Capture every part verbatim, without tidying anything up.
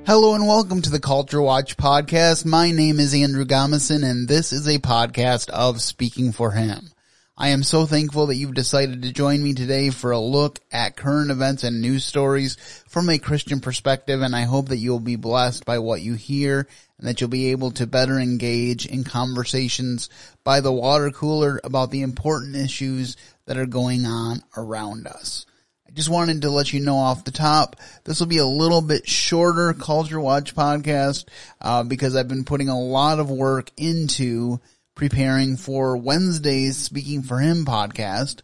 Hello and welcome to the Culture Watch podcast. My name is Andrew Gomison and this is a podcast of Speaking for Him. I am so thankful that you've decided to join me today for a look at current events and news stories from a Christian perspective, and I hope that you'll be blessed by what you hear and that you'll be able to better engage in conversations by the water cooler about the important issues that are going on around us. Just wanted to let you know off the top, this will be a little bit shorter Culture Watch podcast uh, because I've been putting a lot of work into preparing for Wednesday's Speaking for Him podcast,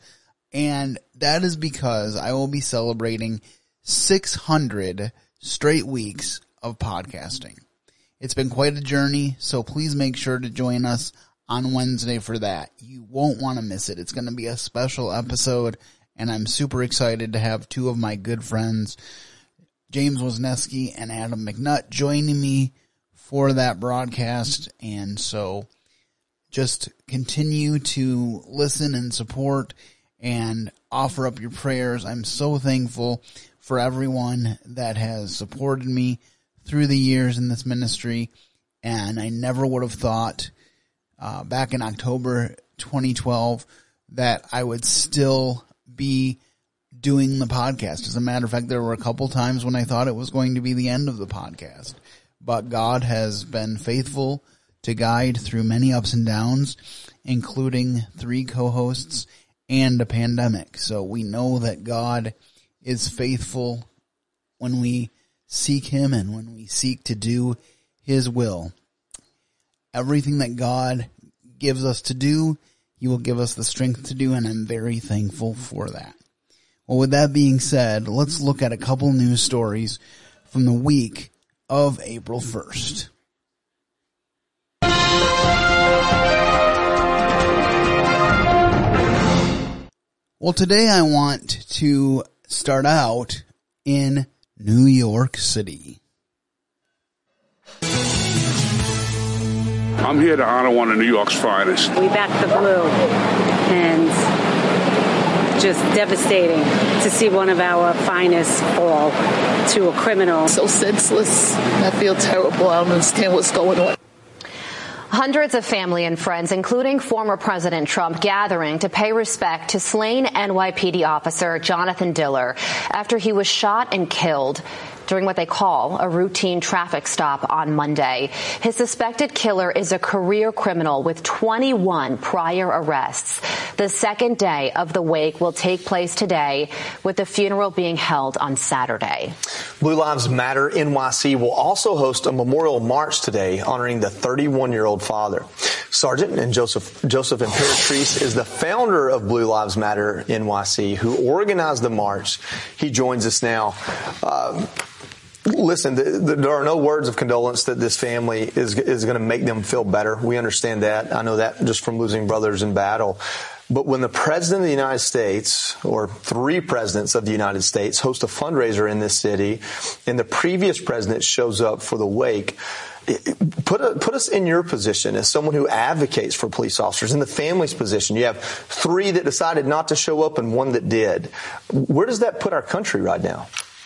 and that is because I will be celebrating six hundred straight weeks of podcasting. It's been quite a journey, so please make sure to join us on Wednesday for that. You won't want to miss it. It's going to be a special episode. And I'm super excited to have two of my good friends, James Wisniewski and Adam McNutt, joining me for that broadcast. And so just continue to listen and support and offer up your prayers. I'm so thankful for everyone that has supported me through the years in this ministry. And I never would have thought uh, back in October twenty twelve that I would still be doing the podcast. As a matter of fact, there were a couple times when I thought it was going to be the end of the podcast, but God has been faithful to guide through many ups and downs, including three co-hosts and a pandemic. So we know that God is faithful when we seek Him and when we seek to do His will. Everything that God gives us to do, He will give us the strength to do, and I'm very thankful for that. Well, with that being said, let's look at a couple news stories from the week of April first. Well, today I want to start out in New York City. I'm here to honor one of New York's finest. We back the blue, and just devastating to see one of our finest fall to a criminal. So senseless. I feel terrible. I don't understand what's going on. Hundreds of family and friends, including former President Trump, gathering to pay respect to slain N Y P D officer Jonathan Diller after he was shot and killed during what they call a routine traffic stop on Monday. His suspected killer is a career criminal with twenty-one prior arrests. The second day of the wake will take place today, with the funeral being held on Saturday. Blue Lives Matter N Y C will also host a memorial march today honoring the thirty-one-year-old father. Sergeant and Joseph Joseph Imperatrice is the founder of Blue Lives Matter N Y C, who organized the march. He joins us now. Uh, Listen, the, the, there are no words of condolence that this family is is going to make them feel better. We understand that. I know that just from losing brothers in battle. But when the President of the United States, or three presidents of the United States, host a fundraiser in this city, and the previous president shows up for the wake, Put a, put us in your position as someone who advocates for police officers, in the family's position. You have three that decided not to show up and one that did. Where does that put our country right now?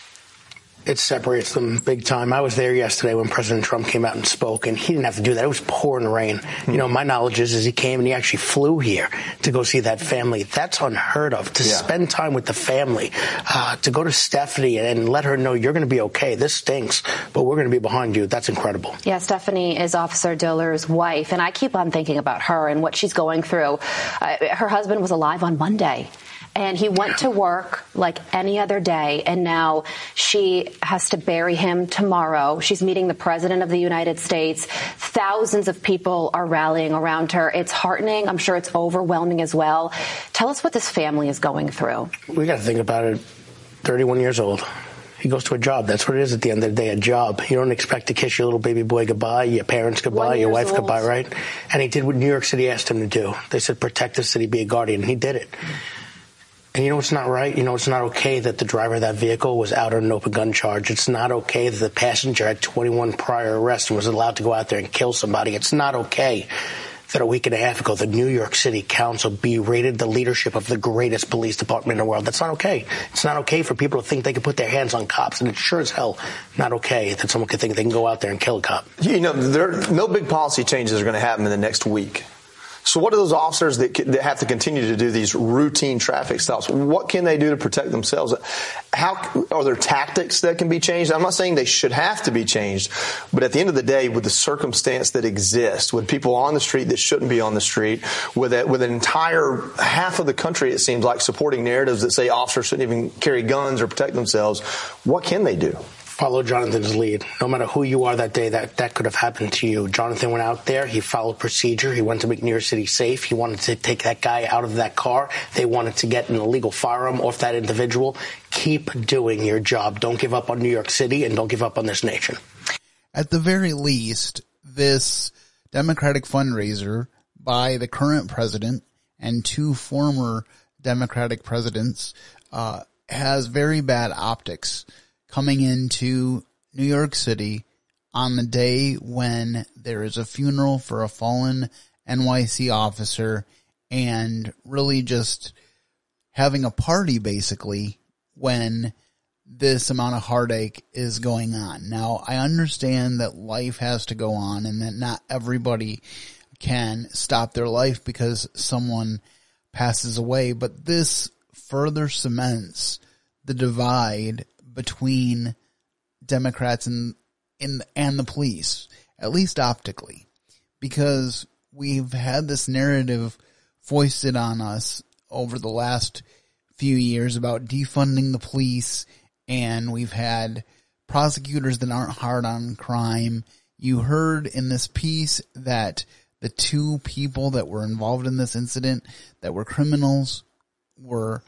It separates them big time. I was there yesterday when President Trump came out and spoke, and he didn't have to do that. It was pouring rain. Mm-hmm. You know, my knowledge is, is he came and he actually flew here to go see that family. That's unheard of. To yeah. spend time with the family, uh, to go to Stephanie and let her know you're going to be okay. This stinks, but we're going to be behind you. That's incredible. Yeah, Stephanie is Officer Diller's wife, and I keep on thinking about her and what she's going through. Uh, her husband was alive on Monday. And he went to work like any other day, and now she has to bury him tomorrow. She's meeting the President of the United States. Thousands of people are rallying around her. It's heartening. I'm sure it's overwhelming as well. Tell us what this family is going through. We got to think about it. thirty-one years old. He goes to a job. That's what it is at the end of the day, a job. You don't expect to kiss your little baby boy goodbye, your parents goodbye, your wife old. goodbye, right? And he did what New York City asked him to do. They said, protect the city, be a guardian. And he did it. And you know what's not right? You know it's not okay that the driver of that vehicle was out on an open gun charge. It's not okay that the passenger had twenty-one prior arrests and was allowed to go out there and kill somebody. It's not okay that a week and a half ago, the New York City Council berated the leadership of the greatest police department in the world. That's not okay. It's not okay for people to think they can put their hands on cops, and it's sure as hell not okay that someone could think they can go out there and kill a cop. You know, there no big policy changes are going to happen in the next week. So what are those officers that, that have to continue to do these routine traffic stops? What can they do to protect themselves? How are there tactics that can be changed? I'm not saying they should have to be changed, but at the end of the day, with the circumstance that exists, with people on the street that shouldn't be on the street, with a, with an entire half of the country, it seems like, supporting narratives that say officers shouldn't even carry guns or protect themselves, what can they do? Follow Jonathan's lead. No matter who you are that day, that, that could have happened to you. Jonathan went out there. He followed procedure. He wanted to make New York City safe. He wanted to take that guy out of that car. They wanted to get an illegal firearm off that individual. Keep doing your job. Don't give up on New York City, and don't give up on this nation. At the very least, this Democratic fundraiser by the current president and two former Democratic presidents uh, has very bad optics coming into New York City on the day when there is a funeral for a fallen N Y C officer, and really just having a party basically when this amount of heartache is going on. Now, I understand that life has to go on and that not everybody can stop their life because someone passes away, but this further cements the divide between Democrats and in and the police, at least optically, because we've had this narrative foisted on us over the last few years about defunding the police, and we've had prosecutors that aren't hard on crime. You heard in this piece that the two people that were involved in this incident that were criminals were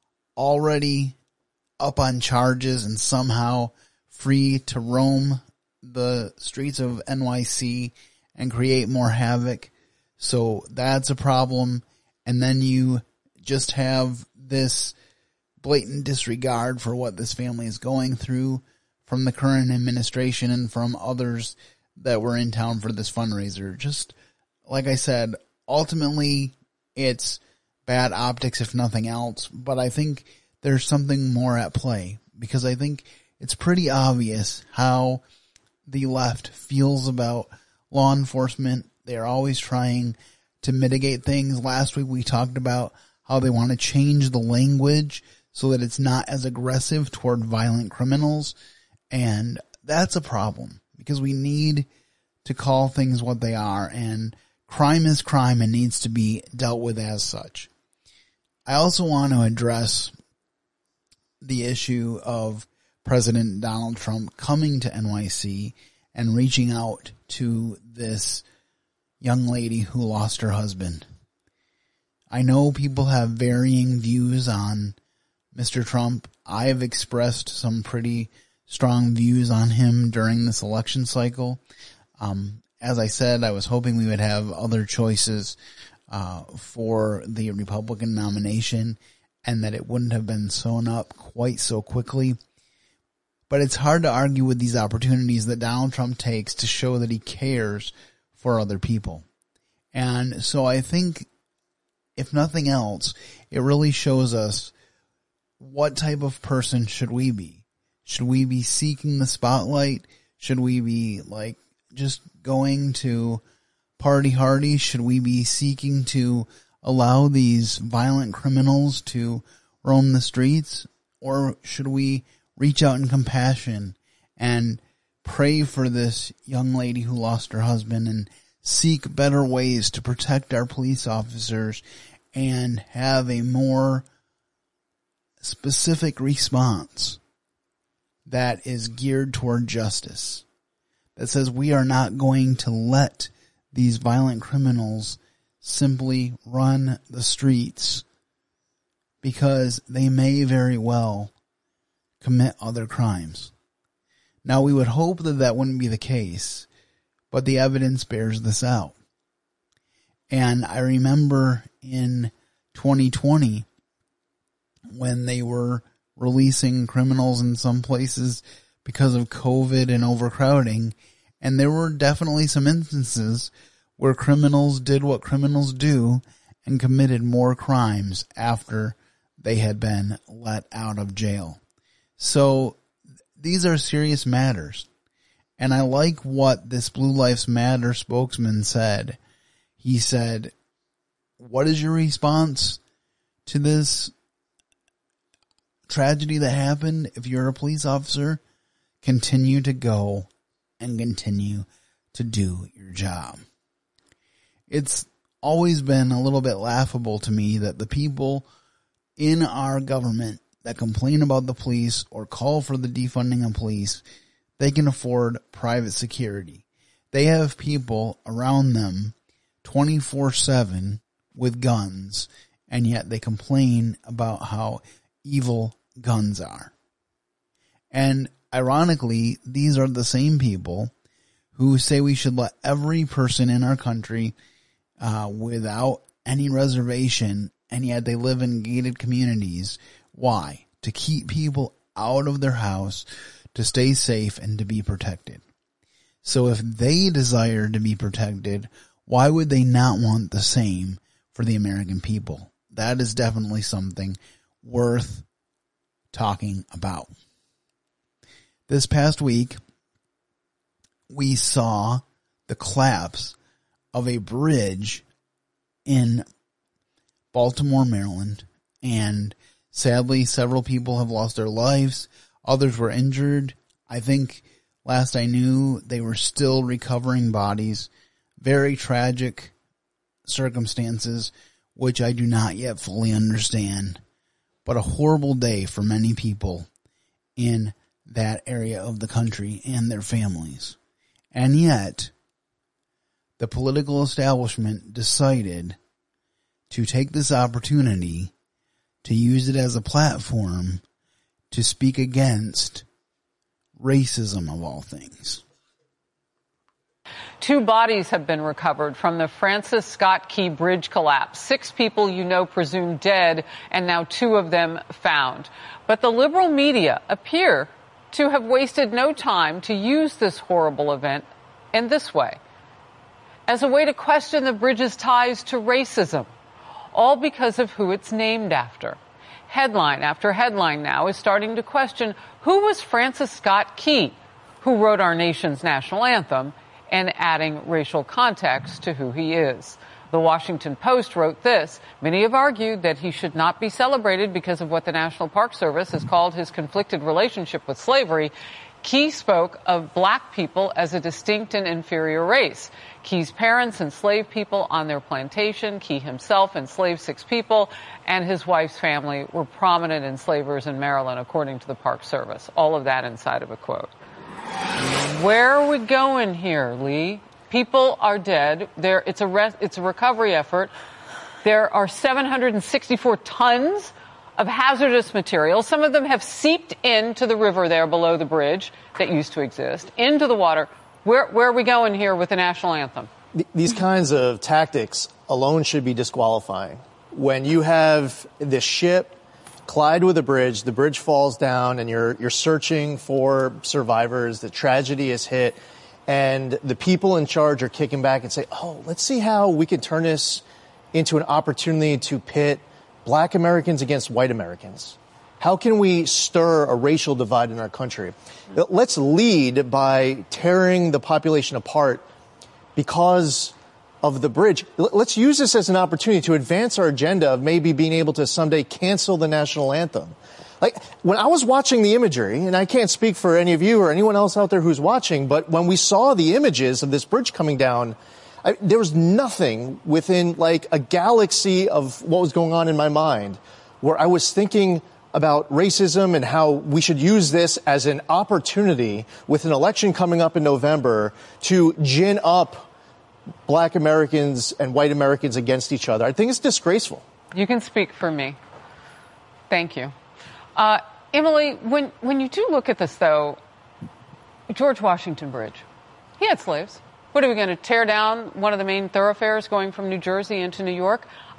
already up on charges and somehow free to roam the streets of N Y C and create more havoc. So that's a problem. And then you just have this blatant disregard for what this family is going through from the current administration and from others that were in town for this fundraiser. Just like I said, ultimately it's bad optics if nothing else, but I think there's something more at play, because I think it's pretty obvious how the left feels about law enforcement. They're always trying to mitigate things. Last week we talked about how they want to change the language so that it's not as aggressive toward violent criminals. And that's a problem, because we need to call things what they are, and crime is crime and needs to be dealt with as such. I also want to address the issue of President Donald Trump coming to N Y C and reaching out to this young lady who lost her husband. I know people have varying views on Mister Trump. I have expressed some pretty strong views on him during this election cycle. Um, as I said, I was hoping we would have other choices uh, for the Republican nomination, and that it wouldn't have been sewn up quite so quickly. But it's hard to argue with these opportunities that Donald Trump takes to show that he cares for other people. And so I think, if nothing else, it really shows us what type of person should we be. Should we be seeking the spotlight? Should we be like just going to party hardy? Should we be seeking to allow these violent criminals to roam the streets? Or should we reach out in compassion and pray for this young lady who lost her husband and seek better ways to protect our police officers and have a more specific response that is geared toward justice, that says we are not going to let these violent criminals simply run the streets, because they may very well commit other crimes. Now, we would hope that that wouldn't be the case, but the evidence bears this out. And I remember in twenty twenty, when they were releasing criminals in some places because of COVID and overcrowding, and there were definitely some instances where criminals did what criminals do and committed more crimes after they had been let out of jail. So these are serious matters. And I like what this Blue Lives Matter spokesman said. He said, what is your response to this tragedy that happened? If you're a police officer, continue to go and continue to do your job. It's always been a little bit laughable to me that the people in our government that complain about the police or call for the defunding of police, they can afford private security. They have people around them twenty-four seven with guns, and yet they complain about how evil guns are. And ironically, these are the same people who say we should let every person in our country uh, without any reservation, and yet they live in gated communities. Why? To keep people out of their house, to stay safe and to be protected. So if they desire to be protected, why would they not want the same for the American people? That is definitely something worth talking about. This past week, we saw the collapse of a bridge in Baltimore, Maryland, and sadly, several people have lost their lives. Others were injured. I think last I knew, they were still recovering bodies. Very tragic circumstances, which I do not yet fully understand, but a horrible day for many people in that area of the country and their families. And yet, the political establishment decided to take this opportunity to use it as a platform to speak against racism of all things. Two bodies have been recovered from the Francis Scott Key Bridge collapse. Six people you know presumed dead, and now two of them found. But the liberal media appear to have wasted no time to use this horrible event in this way, as a way to question the bridge's ties to racism, all because of who it's named after. Headline after headline now is starting to question who was Francis Scott Key, who wrote our nation's national anthem, and adding racial context to who he is. The Washington Post wrote this: many have argued that he should not be celebrated because of what the National Park Service has called his conflicted relationship with slavery. Key spoke of black people as a distinct and inferior race. Key's parents enslaved people on their plantation. Key himself enslaved six people, and his wife's family were prominent enslavers in Maryland, according to the Park Service. All of that inside of a quote. Where are we going here, Lee? People are dead. There, it's a re- it's a recovery effort. There are seven hundred sixty-four tons of hazardous materials. Some of them have seeped into the river there below the bridge that used to exist, into the water. Where, where are we going here with the national anthem? These kinds of tactics alone should be disqualifying. When you have this ship collide with a bridge, the bridge falls down, and you're you're searching for survivors, the tragedy is hit, and the people in charge are kicking back and say, oh, let's see how we can turn this into an opportunity to pit black Americans against white Americans. How can we stir a racial divide in our country? Let's lead by tearing the population apart because of the bridge. Let's use this as an opportunity to advance our agenda of maybe being able to someday cancel the national anthem. Like, when I was watching the imagery, and I can't speak for any of you or anyone else out there who's watching, but when we saw the images of this bridge coming down, I, there was nothing within like a galaxy of what was going on in my mind where I was thinking about racism and how we should use this as an opportunity with an election coming up in November to gin up black Americans and white Americans against each other. I think it's disgraceful. You can speak for me. Thank you. Uh, Emily, when, when you do look at this, though, George Washington Bridge, he had slaves. What are we going to tear down one of the main thoroughfares going from New Jersey into New York?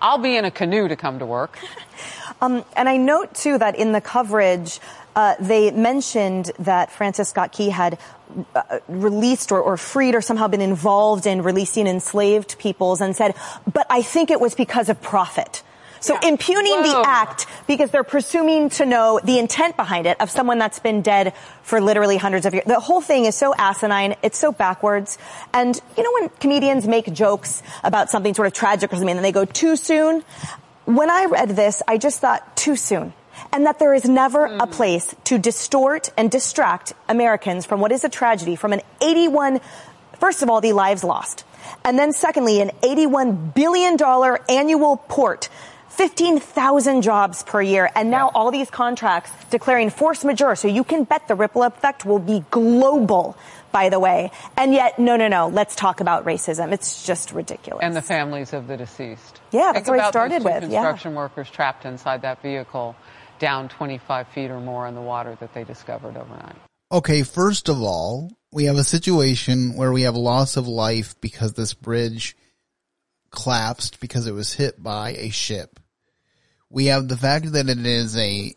I'll be in a canoe to come to work. um, and I note, too, that in the coverage, uh, they mentioned that Francis Scott Key had uh, released or, or freed or somehow been involved in releasing enslaved peoples and said, but I think it was because of profit. So yeah. impugning Whoa. the act because they're presuming to know the intent behind it of someone that's been dead for literally hundreds of years. The whole thing is so asinine. It's so backwards. And, you know, when comedians make jokes about something sort of tragic or something and they go too soon, when I read this, I just thought too soon. And that there is never mm. a place to distort and distract Americans from what is a tragedy, from an eighty-one, first of all, the lives lost. And then secondly, an eighty-one billion dollars annual port, fifteen thousand jobs per year, and now all these contracts declaring force majeure, so you can bet the ripple effect will be global, by the way. And yet, no, no, no, let's talk about racism. It's just ridiculous. And the families of the deceased. Yeah, that's Think what I started those two with. construction yeah. workers trapped inside that vehicle, down twenty-five feet or more in the water that they discovered overnight. Okay, first of all, we have a situation where we have loss of life because this bridge collapsed because it was hit by a ship. We have the fact that it is a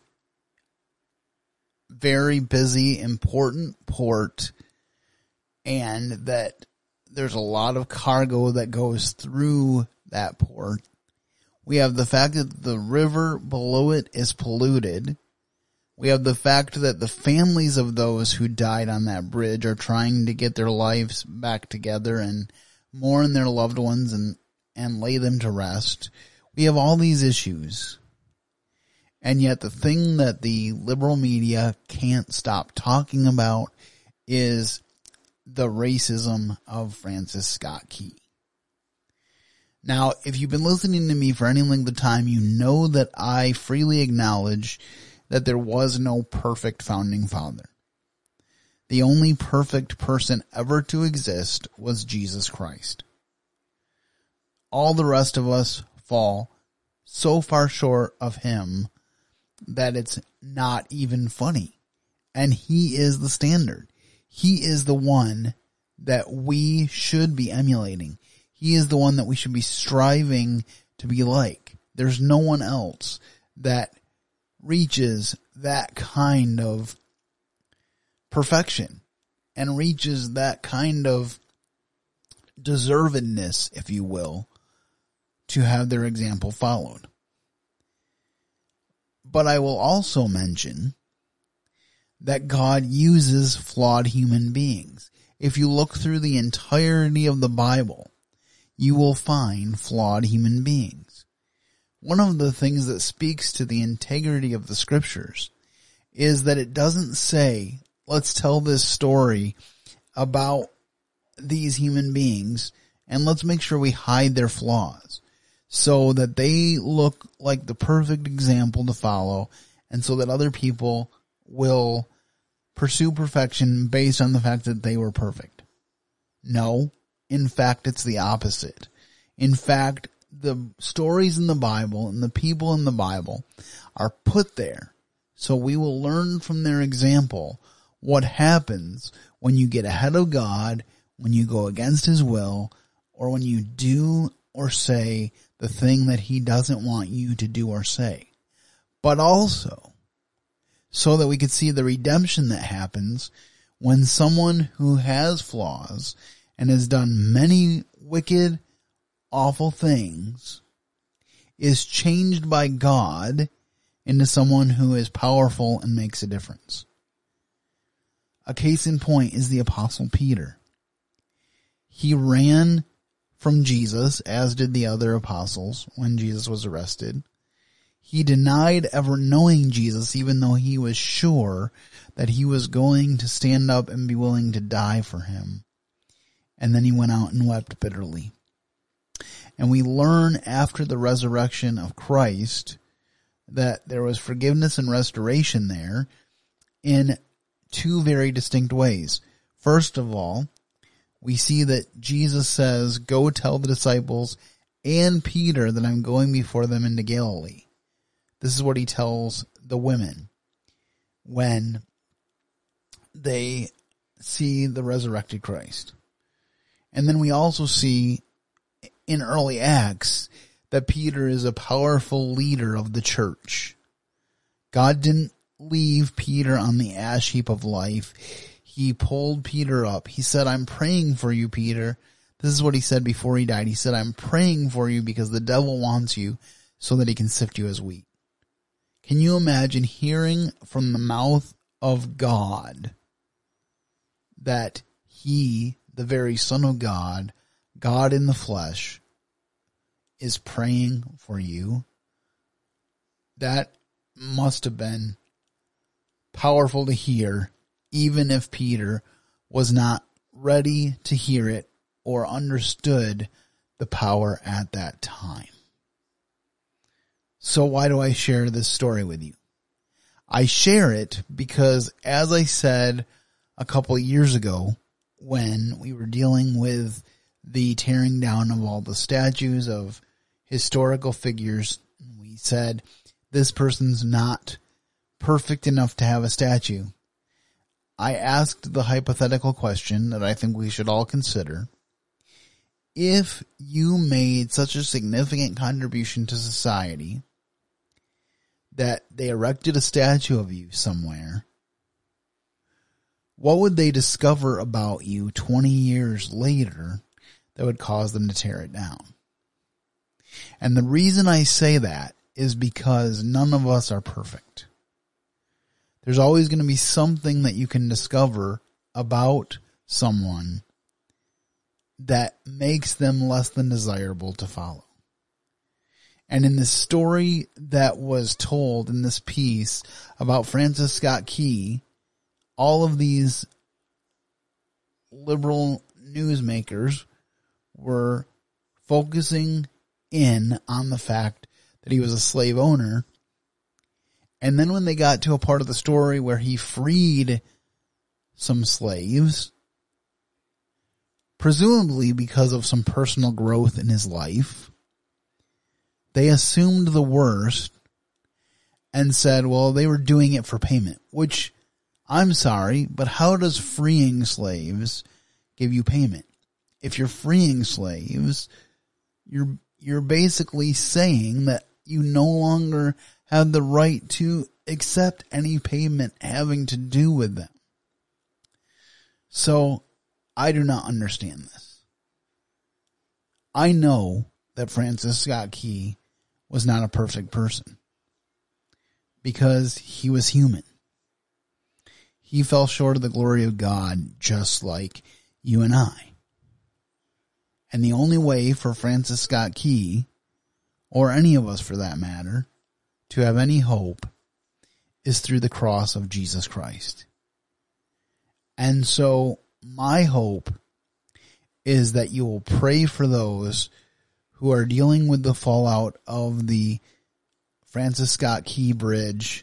very busy, important port, and that there's a lot of cargo that goes through that port. We have the fact that the river below it is polluted. We have the fact that the families of those who died on that bridge are trying to get their lives back together and mourn their loved ones and, and lay them to rest. We have all these issues. And yet the thing that the liberal media can't stop talking about is the racism of Francis Scott Key. Now, if you've been listening to me for any length of time, you know that I freely acknowledge that there was no perfect founding father. The only perfect person ever to exist was Jesus Christ. All the rest of us fall so far short of him that it's not even funny. And he is the standard. He is the one that we should be emulating. He is the one that we should be striving to be like. There's no one else that reaches that kind of perfection and reaches that kind of deservedness, if you will, to have their example followed. But I will also mention that God uses flawed human beings. If you look through the entirety of the Bible, you will find flawed human beings. One of the things that speaks to the integrity of the scriptures is that it doesn't say, let's tell this story about these human beings and let's make sure we hide their flaws so that they look like the perfect example to follow and so that other people will pursue perfection based on the fact that they were perfect. No. In fact, it's the opposite. In fact, the stories in the Bible and the people in the Bible are put there so we will learn from their example what happens when you get ahead of God, when you go against his will, or when you do or say the thing that he doesn't want you to do or say. But also so that we could see the redemption that happens when someone who has flaws and has done many wicked, awful things is changed by God into someone who is powerful and makes a difference. A case in point is the Apostle Peter. He ran from Jesus, as did the other apostles, when Jesus was arrested. He denied ever knowing Jesus, even though he was sure that he was going to stand up and be willing to die for him. And then he went out and wept bitterly. And we learn after the resurrection of Christ that there was forgiveness and restoration there in two very distinct ways. First of all, we see that Jesus says, go tell the disciples and Peter that I'm going before them into Galilee. This is what he tells the women when they see the resurrected Christ. And then we also see in early Acts that Peter is a powerful leader of the church. God didn't leave Peter on the ash heap of life. He pulled Peter up. He said, I'm praying for you, Peter. This is what he said before he died. He said, I'm praying for you because the devil wants you so that he can sift you as wheat. Can you imagine hearing from the mouth of God that he, the very Son of God, God in the flesh, is praying for you? That must have been powerful to hear, even if Peter was not ready to hear it or understood the power at that time. So why do I share this story with you? I share it because, as I said a couple of years ago, when we were dealing with the tearing down of all the statues of historical figures, we said, this person's not perfect enough to have a statue. I asked the hypothetical question that I think we should all consider. If you made such a significant contribution to society that they erected a statue of you somewhere, what would they discover about you twenty years later that would cause them to tear it down? And the reason I say that is because none of us are perfect. There's always going to be something that you can discover about someone that makes them less than desirable to follow. And in the story that was told in this piece about Francis Scott Key, all of these liberal newsmakers were focusing in on the fact that he was a slave owner. And then when they got to a part of the story where he freed some slaves, presumably because of some personal growth in his life, they assumed the worst and said, well, they were doing it for payment, which, I'm sorry, but how does freeing slaves give you payment? If you're freeing slaves, you're you're basically saying that you no longer have the right to accept any payment having to do with them. So, I do not understand this. I know that Francis Scott Key was not a perfect person because he was human. He fell short of the glory of God just like you and I. And the only way for Francis Scott Key, or any of us for that matter, to have any hope is through the cross of Jesus Christ. And so my hope is that you will pray for those who are dealing with the fallout of the Francis Scott Key Bridge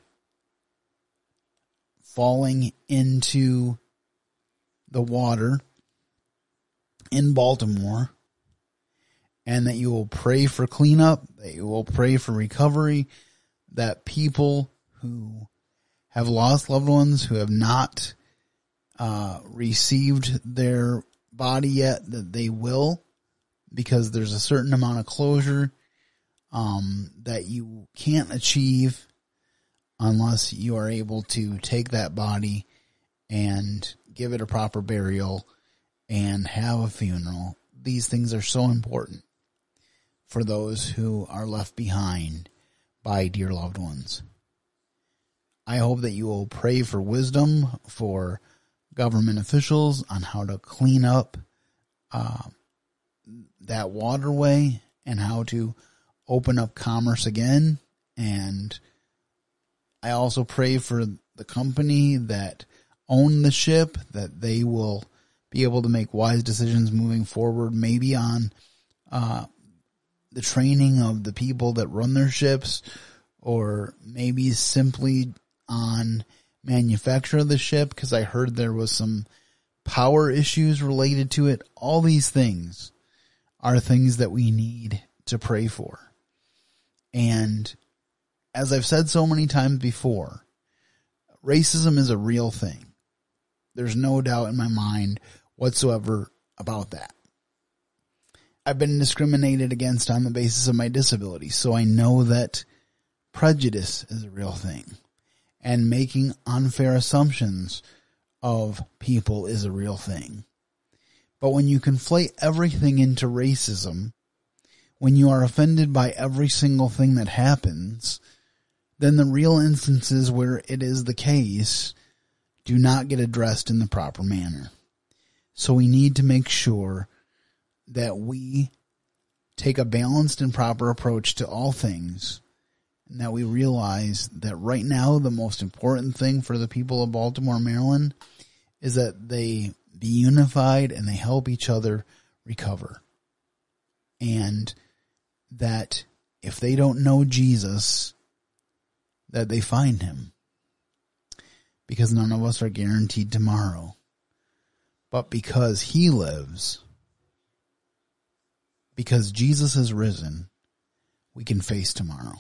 falling into the water in Baltimore, and that you will pray for cleanup, that you will pray for recovery, that people who have lost loved ones, who have not uh, received their body yet, that they will, because there's a certain amount of closure um, that you can't achieve unless you are able to take that body and give it a proper burial and have a funeral. These things are so important for those who are left behind by dear loved ones. I hope that you will pray for wisdom for government officials on how to clean up uh, that waterway and how to open up commerce again. And I also pray for the company that owned the ship, that they will be able to make wise decisions moving forward, maybe on uh, the training of the people that run their ships, or maybe simply on manufacture of the ship, because I heard there was some power issues related to it. All these things are things that we need to pray for. And as I've said so many times before, racism is a real thing. There's no doubt in my mind whatsoever about that. I've been discriminated against on the basis of my disability, so I know that prejudice is a real thing. And making unfair assumptions of people is a real thing. But when you conflate everything into racism, when you are offended by every single thing that happens, then the real instances where it is the case do not get addressed in the proper manner. So we need to make sure that we take a balanced and proper approach to all things, and that we realize that right now the most important thing for the people of Baltimore, Maryland, is that they be unified and they help each other recover. And that if they don't know Jesus, that they find him. Because none of us are guaranteed tomorrow. But because he lives, because Jesus has risen, we can face tomorrow.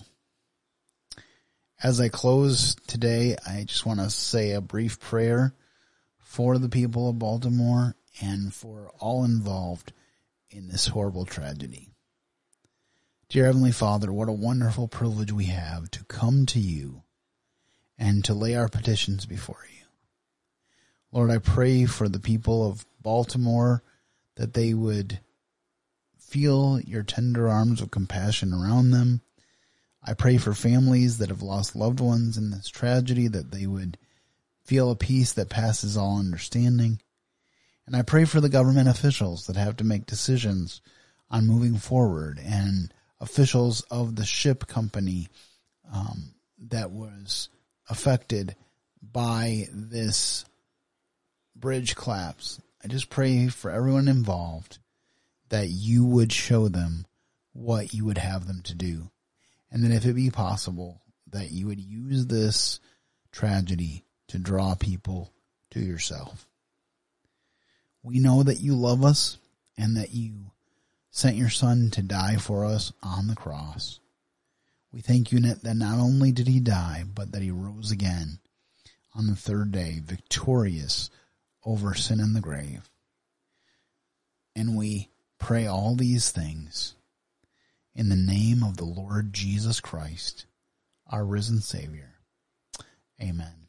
As I close today, I just want to say a brief prayer for the people of Baltimore and for all involved in this horrible tragedy. Dear Heavenly Father, what a wonderful privilege we have to come to you and to lay our petitions before you. Lord, I pray for the people of Baltimore that they would feel your tender arms of compassion around them. I pray for families that have lost loved ones in this tragedy, that they would feel a peace that passes all understanding. And I pray for the government officials that have to make decisions on moving forward, and officials of the ship company um, that was affected by this bridge collapse. I just pray for everyone involved that you would show them what you would have them to do. And that if it be possible, that you would use this tragedy to draw people to yourself. We know that you love us and that you sent your son to die for us on the cross. We thank you that not only did he die, but that he rose again on the third day, victorious over sin and the grave. And we pray all these things in the name of the Lord Jesus Christ, our risen Savior. Amen.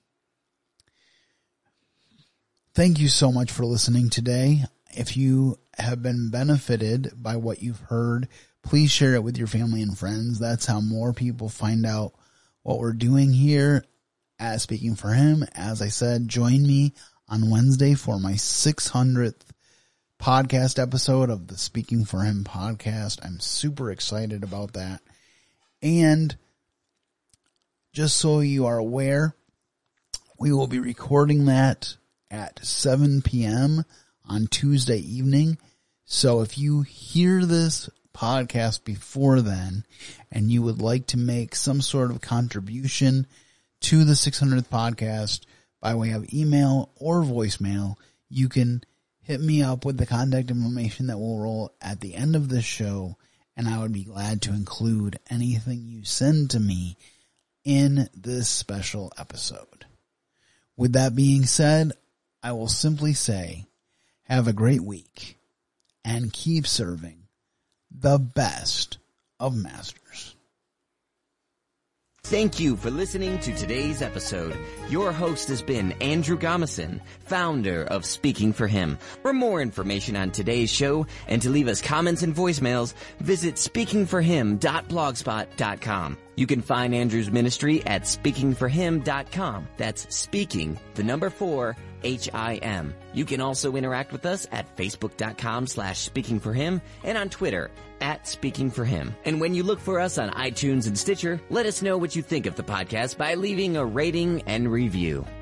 Thank you so much for listening today. If you have been benefited by what you've heard, please share it with your family and friends. That's how more people find out what we're doing here at Speaking for Him. As I said, join me on Wednesday for my six hundredth podcast episode of the Speaking for Him podcast. I'm super excited about that. And just so you are aware, we will be recording that at seven p.m. on Tuesday evening. So if you hear this podcast before then and you would like to make some sort of contribution to the six hundredth podcast by way of email or voicemail, you can hit me up with the contact information that will roll at the end of this show, and I would be glad to include anything you send to me in this special episode. With that being said, I will simply say, have a great week and keep serving the best of masters. Thank you for listening to today's episode. Your host has been Andrew Gomison, founder of Speaking for Him. For more information on today's show and to leave us comments and voicemails, visit speaking for him dot blogspot dot com. You can find Andrew's ministry at speaking for him dot com. That's speaking, the number four, H I M. You can also interact with us at facebook.com slash speaking for him and on Twitter at speaking for him. And when you look for us on iTunes and Stitcher, let us know what you think of the podcast by leaving a rating and review.